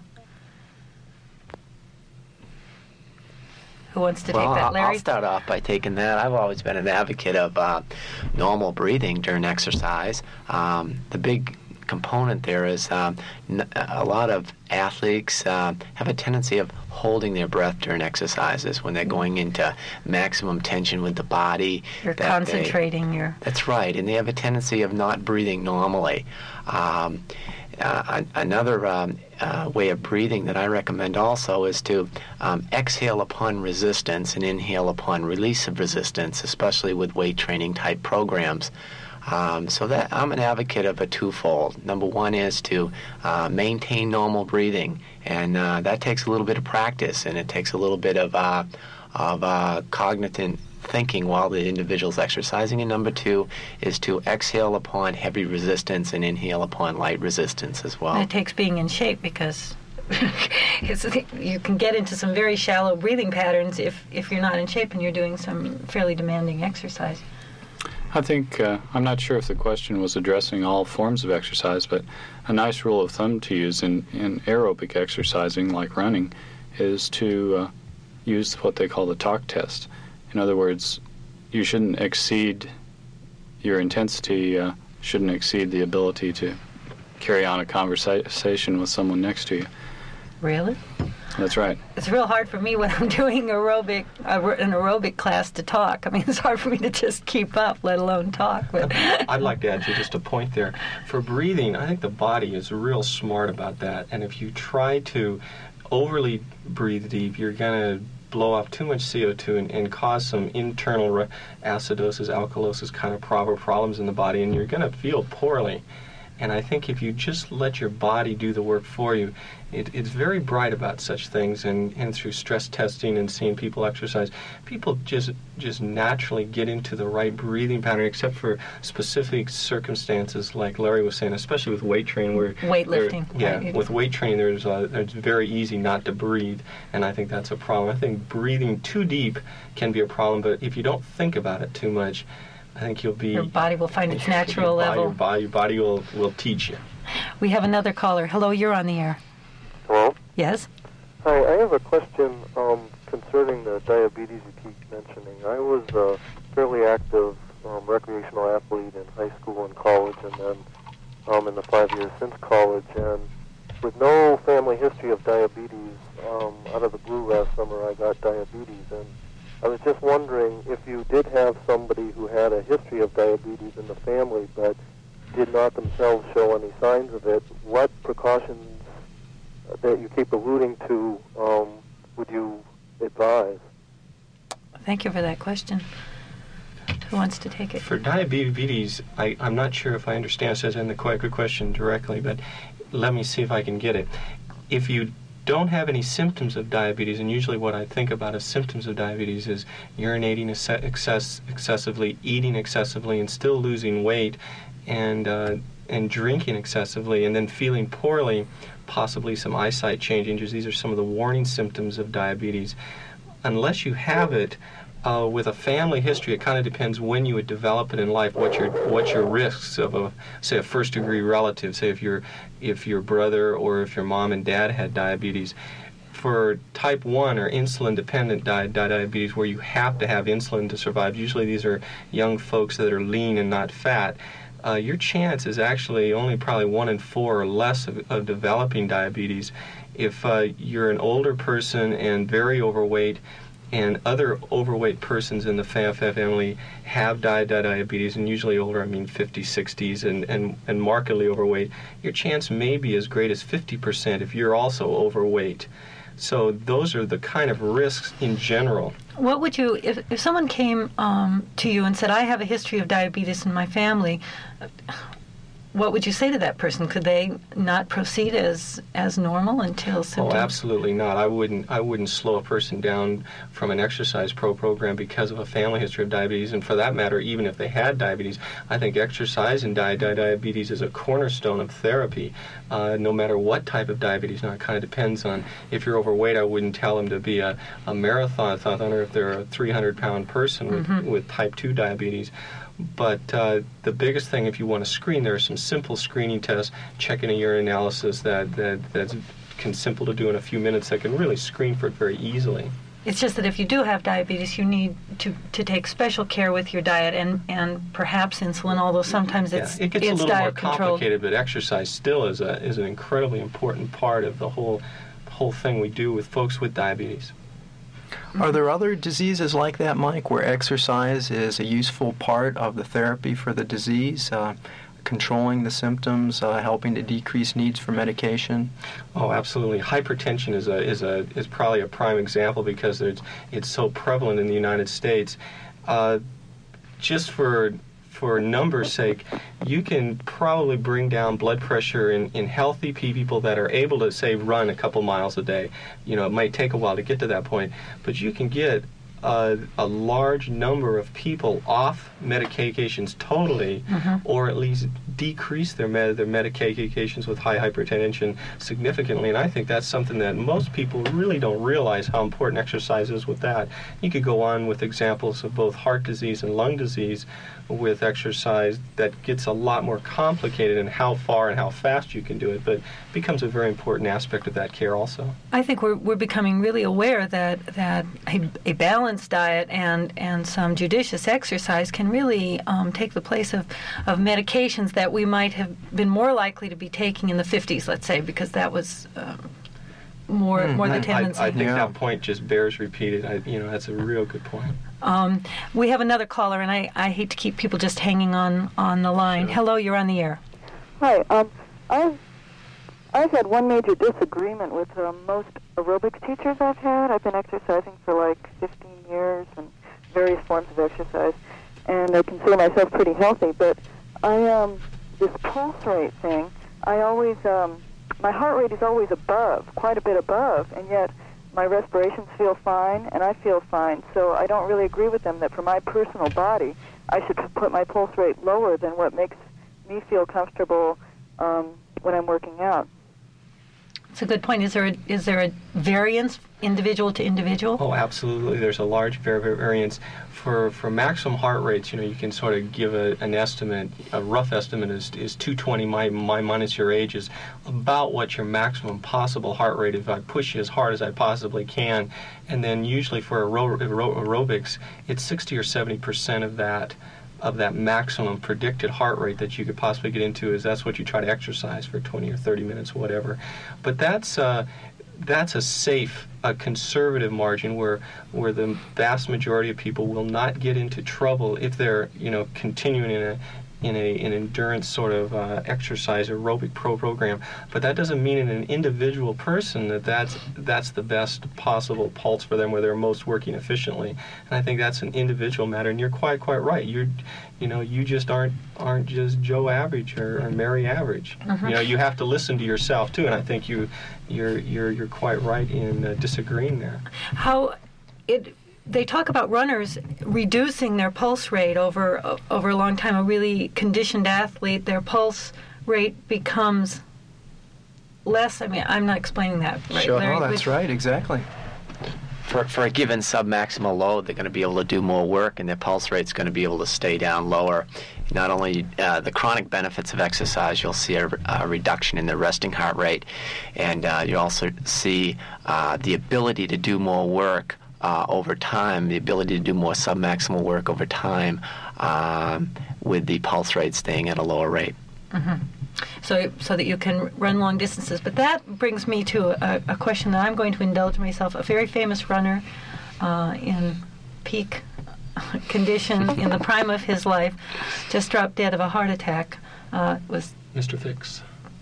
S2: Who wants to take that, Larry?
S5: I'll start off by taking that. I've always been an advocate of normal breathing during exercise. The big component there is a lot of athletes have a tendency of holding their breath during exercises when they're going into maximum tension with the body.
S2: You're concentrating.
S5: That's right, and they have a tendency of not breathing normally. Another way of breathing that I recommend also is to exhale upon resistance and inhale upon release of resistance, especially with weight training type programs. So that I'm an advocate of a twofold. Number one is to maintain normal breathing, and that takes a little bit of practice, and it takes a little bit of of cognitive thinking while the individual's exercising, and number 2 is to exhale upon heavy resistance and inhale upon light resistance as well.
S2: And it takes being in shape, because you can get into some very shallow breathing patterns if you're not in shape and you're doing some fairly demanding exercise.
S4: I think, I'm not sure if the question was addressing all forms of exercise, but a nice rule of thumb to use in aerobic exercising, like running, is to use what they call the talk test. In other words, you shouldn't exceed, your intensity shouldn't exceed the ability to carry on a conversation with someone next to you.
S2: Really?
S4: That's right.
S2: It's real hard for me when I'm doing an aerobic class to talk. I mean, it's hard for me to just keep up, let alone talk. But
S7: I'd like to add just a point there. For breathing, I think the body is real smart about that. And if you try to overly breathe deep, you're going to blow off too much CO2 and cause some internal acidosis, alkalosis kind of problems in the body, and you're going to feel poorly. And I think if you just let your body do the work for you, it's very bright about such things, and through stress testing and seeing people exercise, people just naturally get into the right breathing pattern, except for specific circumstances, like Larry was saying, especially with weight training, where
S2: weightlifting.
S7: Yeah, with weight training, it's very easy not to breathe, and I think that's a problem. I think breathing too deep can be a problem, but if you don't think about it too much, I think your body will find its natural level. Your body will teach you.
S2: We have another caller. Hello, you're on the air.
S9: Hello?
S2: Yes?
S9: Hi, I have a question concerning the diabetes you keep mentioning. I was a fairly active recreational athlete in high school and college, and then in the 5 years since college, and with no family history of diabetes, out of the blue last summer I got diabetes, and I was just wondering if you did have somebody who had a history of diabetes in the family but did not themselves show any signs of it, what precautions that you keep alluding to would you advise?
S2: Thank you for that question. Who wants to take it?
S7: For diabetes, I'm not sure if I understand the question directly, but let me see if I can get it. If you don't have any symptoms of diabetes, and usually what I think about as symptoms of diabetes is urinating excessively, eating excessively, and still losing weight, and drinking excessively, and then feeling poorly, possibly some eyesight changes. These are some of the warning symptoms of diabetes. Unless you have it, with a family history, it kind of depends when you would develop it in life. What's your risks of a first-degree relative? Say if your brother or if your mom and dad had diabetes. For type 1 or insulin-dependent diabetes, where you have to have insulin to survive, usually these are young folks that are lean and not fat. Your chance is actually only probably 1 in 4 or less of developing diabetes. If you're an older person and very overweight, and other overweight persons in the family have diabetes, and usually older, I mean 50s, 60s, and markedly overweight, your chance may be as great as 50% if you're also overweight. So those are the kind of risks in general.
S2: What would you, if someone came to you and said, I have a history of diabetes in my family, what would you say to that person? Could they not proceed as normal until symptoms?
S7: Oh, absolutely not. I wouldn't slow a person down from an exercise program because of a family history of diabetes. And for that matter, even if they had diabetes, I think exercise and diabetes is a cornerstone of therapy, no matter what type of diabetes. Now, it kind of depends on if you're overweight. I wouldn't tell them to be a marathoner if they're a 300-pound person with type 2 diabetes. But the biggest thing, if you want to screen, there are some simple screening tests, checking a urine analysis that's simple to do in a few minutes that can really screen for it very easily.
S2: It's just that if you do have diabetes, you need to take special care with your diet and perhaps insulin, although sometimes
S7: it gets a little more complicated, but exercise still is an incredibly important part of the whole thing we do with folks with diabetes.
S3: Are there other diseases like that, Mike, where exercise is a useful part of the therapy for the disease, controlling the symptoms, helping to decrease needs for medication?
S7: Oh, absolutely. Hypertension is probably a prime example because it's so prevalent in the United States. Just for numbers' sake, you can probably bring down blood pressure in healthy people that are able to, say, run a couple miles a day. You know, it might take a while to get to that point, but you can get a large number of people off medications totally, or at least decrease their medications with high hypertension significantly. And I think that's something that most people really don't realize how important exercise is with that. You could go on with examples of both heart disease and lung disease with exercise that gets a lot more complicated in how far and how fast you can do it, but becomes a very important aspect of that care also.
S2: I think we're becoming really aware that a balanced diet and some judicious exercise can really take the place of medications that we might have been more likely to be taking in the 50s, let's say, because that was more the tendency.
S7: I think that point just bears repeated. That's a real good point.
S2: We have another caller, and I hate to keep people just hanging on the line.
S7: Sure.
S2: Hello, you're on the air.
S6: Hi. I've had one major disagreement with most aerobics teachers I've had. I've been exercising for like 15 years and various forms of exercise, and I consider myself pretty healthy. But this pulse rate thing, my heart rate is always above, quite a bit above, and yet my respirations feel fine, and I feel fine. So I don't really agree with them that for my personal body, I should put my pulse rate lower than what makes me feel comfortable when I'm working out.
S2: It's a good point. Is there a variance individual to individual?
S7: Oh, absolutely. There's a large variance. For maximum heart rates, you can sort of give an estimate. A rough estimate is 220. My minus your age is about what your maximum possible heart rate if I push you as hard as I possibly can. And then usually for aerobics, it's 60 or 70% of that maximum predicted heart rate that you could possibly get into. That's what you try to exercise for 20 or 30 minutes, whatever. But that's a safe, conservative margin where the vast majority of people will not get into trouble if they're continuing in an endurance sort of exercise aerobic program. But that doesn't mean in an individual person that's the best possible pulse for them where they're most working efficiently. And I think that's an individual matter. And you're quite right. You just aren't just Joe Average or Mary Average. You have to listen to yourself too. And I think you're quite right in disagreeing there.
S2: They talk about runners reducing their pulse rate over a long time. A really conditioned athlete, their pulse rate becomes less. I mean, I'm not explaining that right.
S3: Sure,
S2: Larry,
S3: that's right, exactly.
S5: For a given submaximal load, they're going to be able to do more work, and their pulse rate's going to be able to stay down lower. Not only the chronic benefits of exercise, you'll see a reduction in the resting heart rate, and you also see the ability to do more work over time, the ability to do more submaximal work over time with the pulse rate staying at a lower rate.
S2: So that you can run long distances. But that brings me to a question that I'm going to indulge myself. A very famous runner in peak condition in the prime of his life just dropped dead of a heart attack. Was
S7: Mr. Fix.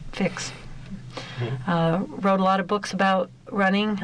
S2: Wrote a lot of books about running.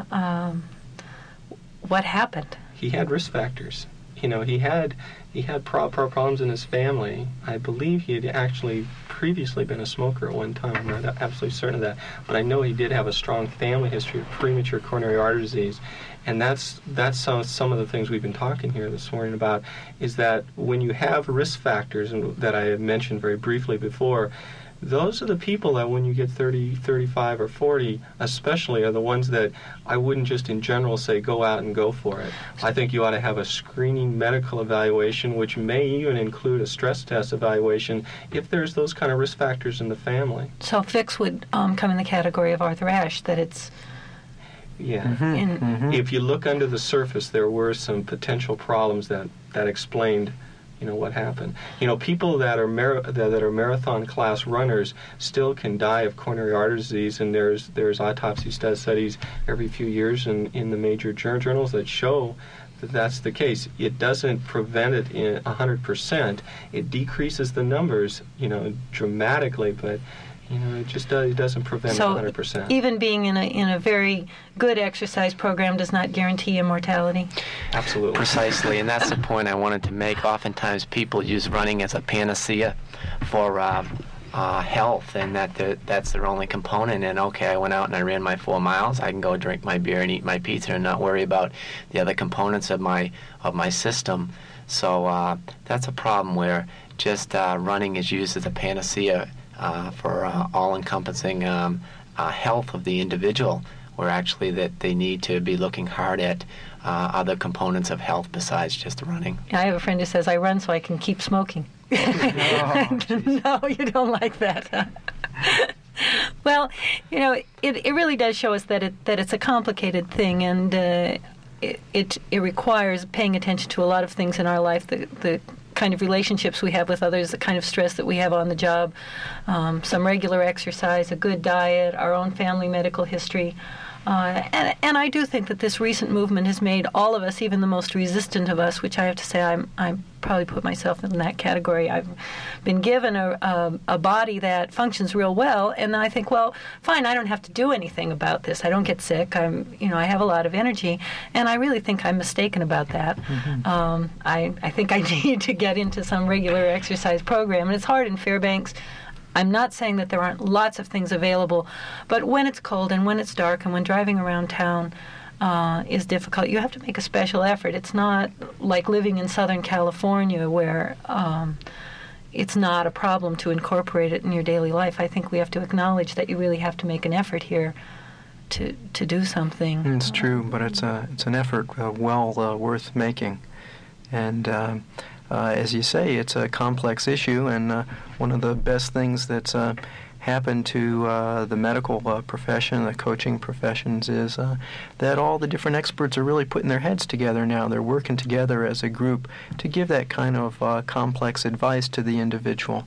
S2: What happened?
S7: He had risk factors. He had problems in his family. I believe he had actually previously been a smoker at one time. I'm not absolutely certain of that. But I know he did have a strong family history of premature coronary artery disease. And that's some of the things we've been talking here this morning about, is that when you have risk factors that I had mentioned very briefly before, those are the people that when you get 30, 35, or 40, especially, are the ones that I wouldn't just in general say go out and go for it. I think you ought to have a screening medical evaluation, which may even include a stress test evaluation if there's those kind of risk factors in the family.
S2: So Fix would come in the category of Arthur Ashe, that it's...
S7: Yeah. If you look under the surface, there were some potential problems that explained what happened. People that are marathon class runners still can die of coronary artery disease, and there's autopsy studies every few years in the major journals that show that that's the case. It doesn't prevent it in 100%. It decreases the numbers, dramatically, but it doesn't prevent it 100%.
S2: Even being in a very good exercise program does not guarantee immortality?
S7: Absolutely.
S5: Precisely, and that's the point I wanted to make. Oftentimes people use running as a panacea for health, and that's their only component. And okay, I went out and I ran my 4 miles. I can go drink my beer and eat my pizza and not worry about the other components of my system. So that's a problem where just running is used as a panacea for all-encompassing health of the individual, where actually that they need to be looking hard at other components of health besides just running.
S2: I have a friend who says, I run so I can keep smoking. No, you don't like that, huh? Well, it really does show us that it's a complicated thing, and it requires paying attention to a lot of things in our life, the kind of relationships we have with others, the kind of stress that we have on the job, some regular exercise, a good diet, our own family medical history. And I do think that this recent movement has made all of us, even the most resistant of us, which I have to say I probably put myself in that category. I've been given a body that functions real well, and I think, well, fine, I don't have to do anything about this. I don't get sick. I have a lot of energy, and I really think I'm mistaken about that. Mm-hmm. I think I need to get into some regular exercise program, and it's hard in Fairbanks. I'm not saying that there aren't lots of things available, but when it's cold and when it's dark and when driving around town is difficult, you have to make a special effort. It's not like living in Southern California where it's not a problem to incorporate it in your daily life. I think we have to acknowledge that you really have to make an effort here to do something.
S3: It's true, but it's an effort well worth making. And as you say, it's a complex issue, and one of the best things that's happened to the medical profession, the coaching professions, is that all the different experts are really putting their heads together now. They're working together as a group to give that kind of complex advice to the individual.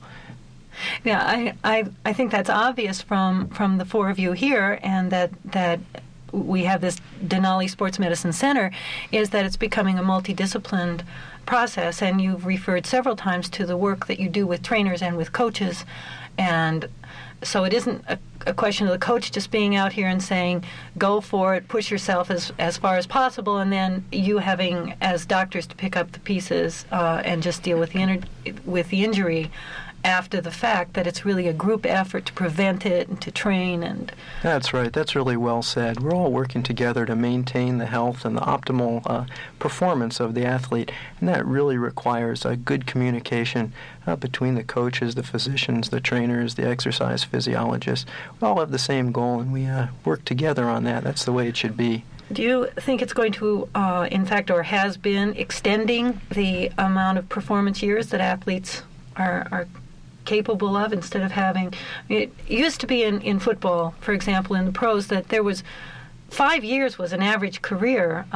S2: Yeah, I think that's obvious from the four of you here, and that we have this Denali Sports Medicine Center, is that it's becoming a multidisciplined process, and you've referred several times to the work that you do with trainers and with coaches, and so it isn't a question of the coach just being out here and saying, go for it, push yourself as far as possible, and then you having, as doctors, to pick up the pieces and just deal with the injury after the fact, that it's really a group effort to prevent it and to train. And
S3: that's right. That's really well said. We're all working together to maintain the health and the optimal performance of the athlete, and that really requires a good communication between the coaches, the physicians, the trainers, the exercise physiologists. We all have the same goal, and we work together on that. That's the way it should be.
S2: Do you think it's going to, in fact, or has been, extending the amount of performance years that athletes are capable of, instead of having, it used to be in football, for example, in the pros, that there was 5 years was an average career,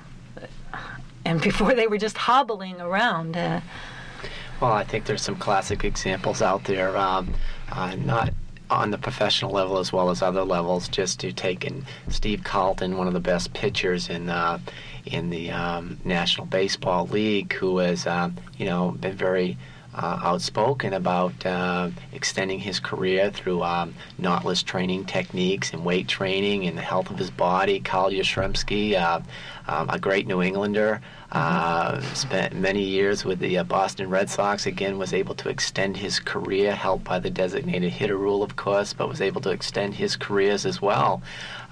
S2: and before they were just hobbling around.
S5: Well, I think there's some classic examples out there, not on the professional level as well as other levels. Just to take in Steve Carlton, one of the best pitchers in the National Baseball League, who has been very outspoken about extending his career through knotless training techniques and weight training and the health of his body. Carl Yastrzemski, a great New Englander, spent many years with the Boston Red Sox, again was able to extend his career, helped by the designated hitter rule, of course, but was able to extend his careers as well.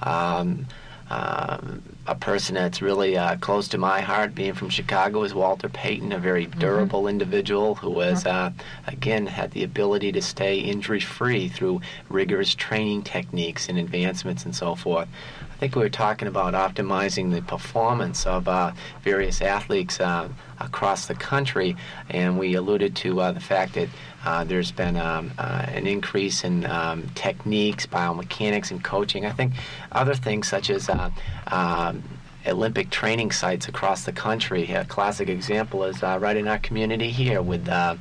S5: A person that's really close to my heart, being from Chicago, is Walter Payton, a very durable individual who has, again, had the ability to stay injury-free through rigorous training techniques and advancements and so forth. I think we were talking about optimizing the performance of various athletes across the country, and we alluded to the fact that there's been an increase in techniques, biomechanics, and coaching. I think other things such as Olympic training sites across the country. A classic example is right in our community here with the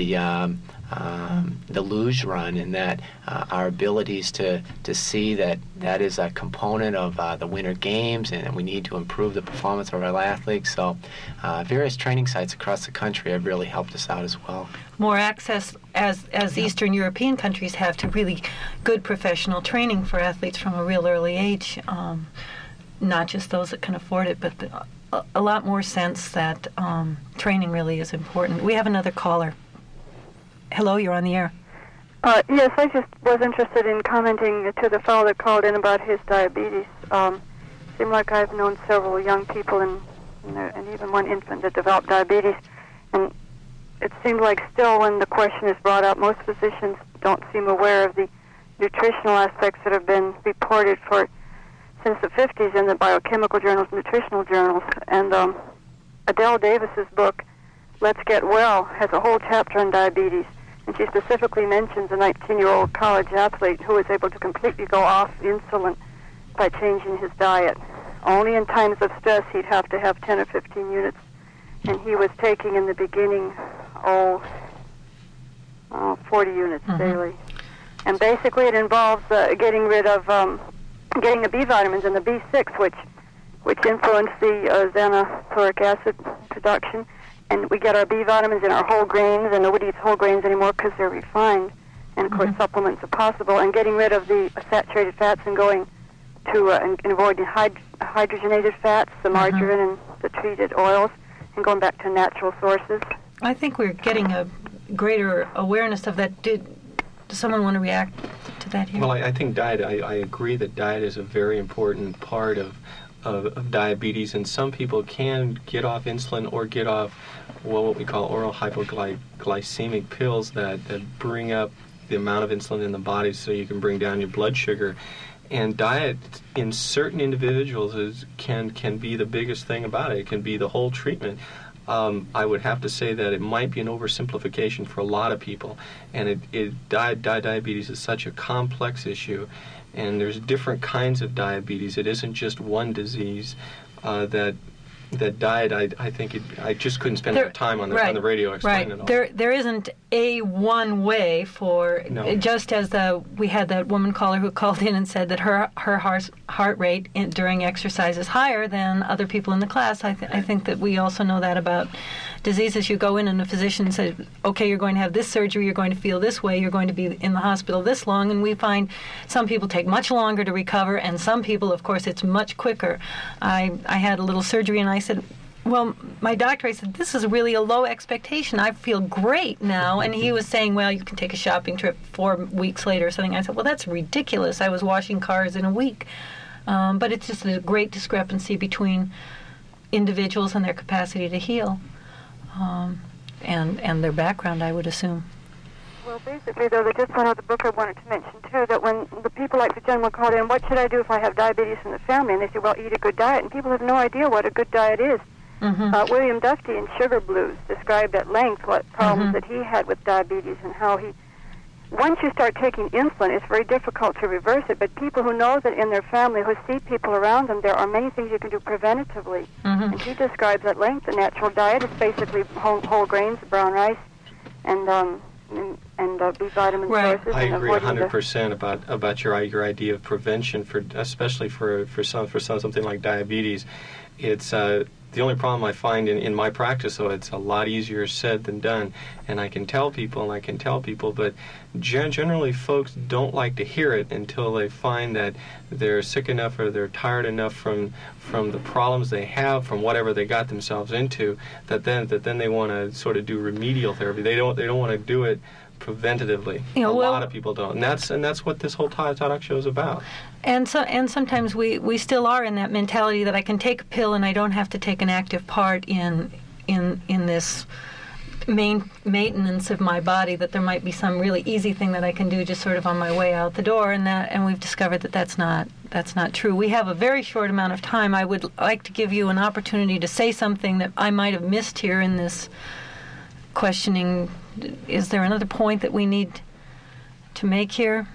S5: luge run, and that our abilities to see that is a component of the Winter Games, and we need to improve the performance of our athletes. So various training sites across the country have really helped us out as well.
S2: More access, as Eastern European countries have, to really good professional training for athletes from a real early age, not just those that can afford it, but a lot more sense that training really is important. We have another caller. Hello, you're on the air.
S8: Yes, I just was interested in commenting to the fellow that called in about his diabetes. Seemed like I've known several young people and even one infant that developed diabetes, and it seemed like still when the question is brought up, most physicians don't seem aware of the nutritional aspects that have been reported since the 50s in the biochemical journals, nutritional journals. And Adele Davis's book, Let's Get Well, has a whole chapter on diabetes, and she specifically mentions a 19-year-old college athlete who was able to completely go off insulin by changing his diet. Only in times of stress he'd have to have 10 or 15 units, and he was taking in the beginning 40 units daily. And basically it involves getting rid of getting the B vitamins and the B6, which influence the xanthoric acid production. And we get our B vitamins in our whole grains, and nobody eats whole grains anymore because they're refined. And, of course, supplements are possible. And getting rid of the saturated fats and going to and avoiding hydrogenated fats, the margarine and the treated oils, and going back to natural sources.
S2: I think we're getting a greater awareness of that. Does someone want to react to that here?
S7: Well, I think diet, I agree that diet is a very important part of diabetes, and some people can get off insulin or get off what we call oral hypoglycemic pills that bring up the amount of insulin in the body so you can bring down your blood sugar. And diet in certain individuals can be the biggest thing about it. It can be the whole treatment. I would have to say that it might be an oversimplification for a lot of people. And diabetes is such a complex issue, and there's different kinds of diabetes. It isn't just one disease. That diet, I think I just couldn't spend enough time on the radio explaining it all.
S2: There isn't a one way for, just as we had that woman caller who called in and said that her heart rate during exercise is higher than other people in the class. I think that we also know that about diseases. You go in and the physician says, okay, you're going to have this surgery, you're going to feel this way, you're going to be in the hospital this long, and we find some people take much longer to recover, and some people, of course, it's much quicker. I had a little surgery, and I said, well, my doctor, I said, this is really a low expectation. I feel great now. And he was saying, well, you can take a shopping trip 4 weeks later or something. I said, well, that's ridiculous. I was washing cars in a week. But it's just a great discrepancy between individuals and their capacity to heal. And their background, I would assume.
S8: Well, basically, though, there's just one other book I wanted to mention, too, that when the people like the gentleman called in, what should I do if I have diabetes in the family? And they say, well, eat a good diet. And people have no idea what a good diet is. William Dufty in Sugar Blues described at length what problems that he had with diabetes and how once you start taking insulin, it's very difficult to reverse it, but people who know that in their family, who see people around them, there are many things you can do preventatively. And he describes at length the natural diet is basically whole grains, brown rice, and B vitamin sources.
S7: I agree 100% about your idea of prevention, especially for something like diabetes. It's the only problem I find in my practice, though, it's a lot easier said than done. And I can tell people, but generally folks don't like to hear it until they find that they're sick enough or they're tired enough from the problems they have, from whatever they got themselves into, that then they want to sort of do remedial therapy. They don't want to do it preventatively. A lot of people don't, and that's what this whole talk show is about.
S2: And sometimes we still are in that mentality that I can take a pill and I don't have to take an active part in this maintenance of my body. That there might be some really easy thing that I can do just sort of on my way out the door, and we've discovered that that's not true. We have a very short amount of time. I would like to give you an opportunity to say something that I might have missed here in this questioning. Is there another point that we need to make here?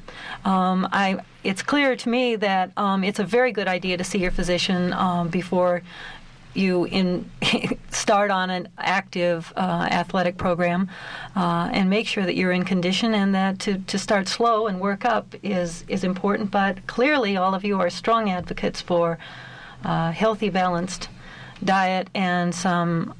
S2: It's clear to me that it's a very good idea to see your physician before you start on an active athletic program, and make sure that you're in condition, and that to start slow and work up is important. But clearly all of you are strong advocates for healthy, balanced diet and some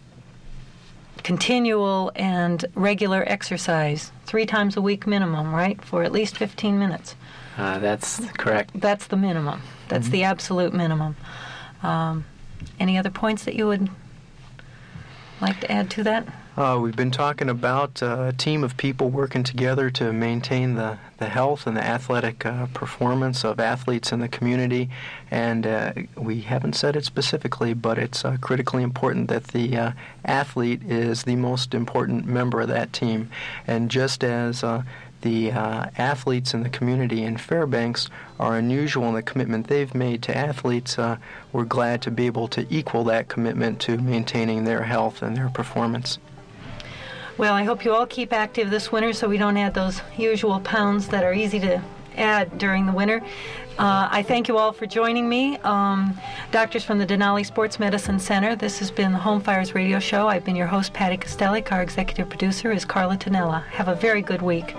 S2: continual and regular exercise, 3 times a week minimum, right? For at least 15 minutes.
S5: That's correct.
S2: That's the minimum. That's the absolute minimum. Any other points that you would like to add to that?
S3: We've been talking about a team of people working together to maintain the health and the athletic performance of athletes in the community, and we haven't said it specifically, but it's critically important that the athlete is the most important member of that team. And just as the athletes in the community in Fairbanks are unusual in the commitment they've made to athletes, we're glad to be able to equal that commitment to maintaining their health and their performance.
S2: Well, I hope you all keep active this winter so we don't add those usual pounds that are easy to add during the winter. I thank you all for joining me. Doctors from the Denali Sports Medicine Center, this has been the Home Fires Radio Show. I've been your host, Patty Kostelik. Our executive producer is Carla Tonella. Have a very good week.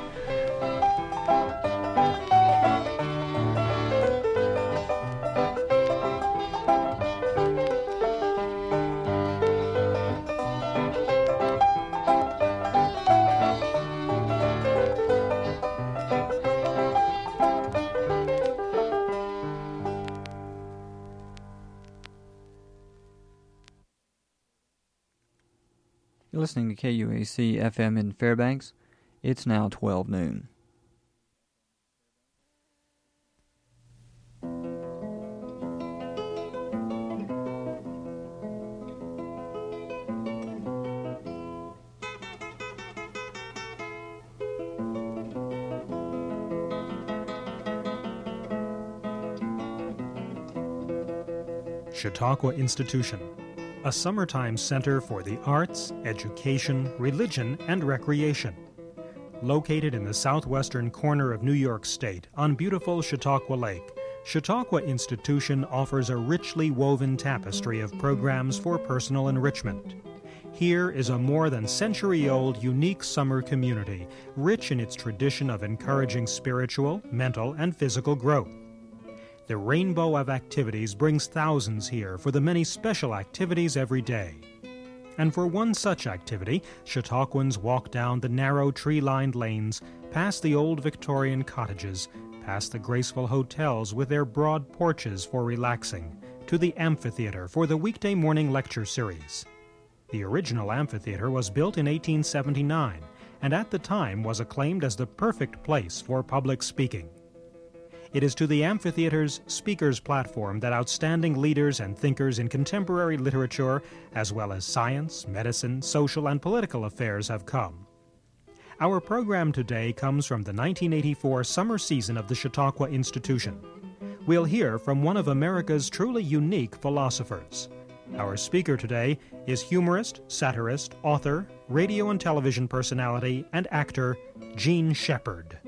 S1: You're listening to KUAC FM in Fairbanks. It's now 12 noon.
S10: Chautauqua Institution, a summertime center for the arts, education, religion, and recreation. Located in the southwestern corner of New York State on beautiful Chautauqua Lake, Chautauqua Institution offers a richly woven tapestry of programs for personal enrichment. Here is a more than century-old unique summer community, rich in its tradition of encouraging spiritual, mental, and physical growth. The rainbow of activities brings thousands here for the many special activities every day. And for one such activity, Chautauquans walk down the narrow tree-lined lanes, past the old Victorian cottages, past the graceful hotels with their broad porches for relaxing, to the amphitheater for the weekday morning lecture series. The original amphitheater was built in 1879, and at the time was acclaimed as the perfect place for public speaking. It is to the amphitheater's speakers platform that outstanding leaders and thinkers in contemporary literature, as well as science, medicine, social, and political affairs have come. Our program today comes from the 1984 summer season of the Chautauqua Institution. We'll hear from one of America's truly unique philosophers. Our speaker today is humorist, satirist, author, radio and television personality, and actor Jean Shepherd.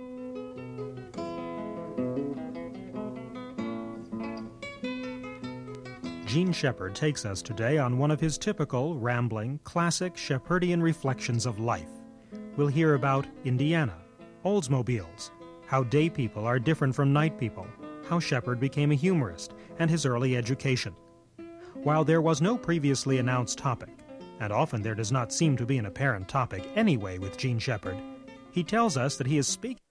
S10: Jean Shepherd takes us today on one of his typical, rambling, classic Shepherdian reflections of life. We'll hear about Indiana, Oldsmobiles, how day people are different from night people, how Shepherd became a humorist, and his early education. While there was no previously announced topic, and often there does not seem to be an apparent topic anyway with Jean Shepherd, he tells us that he is speaking